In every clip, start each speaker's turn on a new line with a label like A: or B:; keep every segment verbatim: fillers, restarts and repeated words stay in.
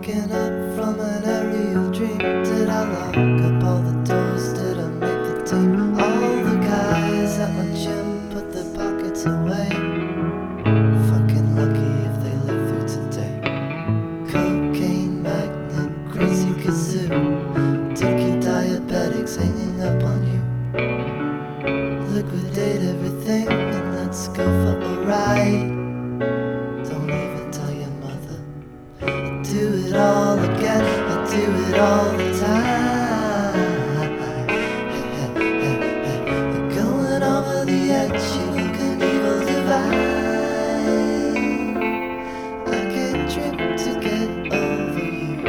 A: Waking up from an aerial dream. Did I lock up all the doors? Did I make the team? All the guys at my gym put their pockets away. Fucking lucky if they live through today. Cocaine magnet, crazy kazoo, dinky diabetics hanging up on you. Liquidate everything and let's go for a ride. Don't even tell your mother. I do it all again, I do it all the time. Going over the edge, you look an evil divine. I can't dream to get over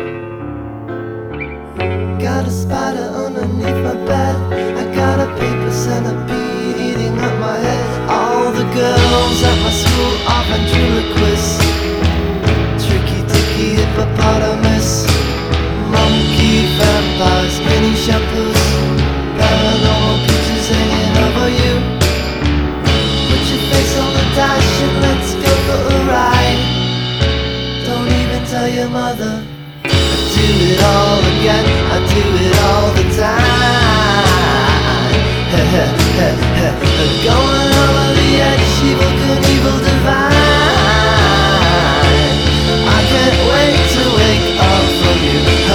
A: you. Got a spider underneath my bed, I got a paper centipede eating up my head. All the girls at my school are ventriloquists. Tricky dicky hippopotamus, monkey vampires, mini shampoos, paranormal pictures hanging over you. Put your face on the dash and let's go for a ride. Don't even tell your mother. I do it all again, I do it all the time. Going over the edge, evil good, evil divine. I can't wait to wake up from you.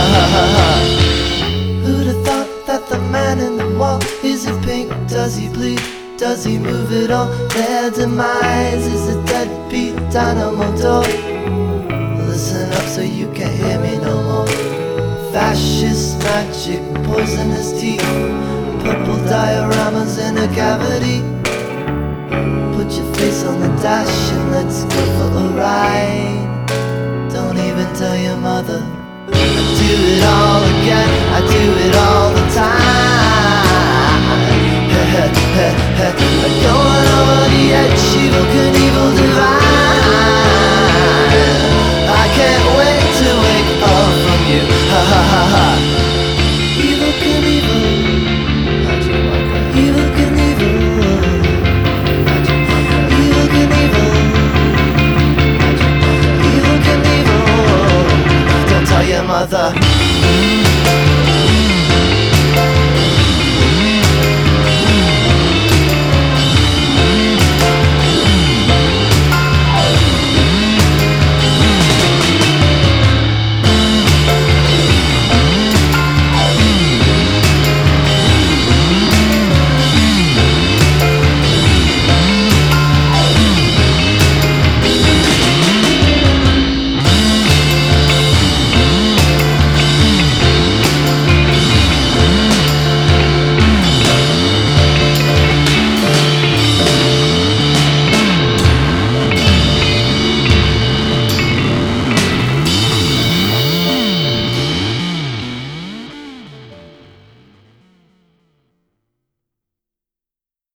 A: Who'd have thought that the man in the wall, is he pink, does he bleed, does he move at all? Their demise is a deadbeat dynamo door. Listen up so you can't hear me no more. Fascist magic, poisonous teeth, purple dioramas in a cavity. Put your face on the dash and let's go for a ride. Don't even tell your mother. I do it all again, I do it all the time. Going over the edge, evil good, evil divine. I can't wait to wake up from you. Ha ha ha ha. Evil good, evil. Evil good, evil. Evil good, evil. Evil good, evil. Don't tell your mother.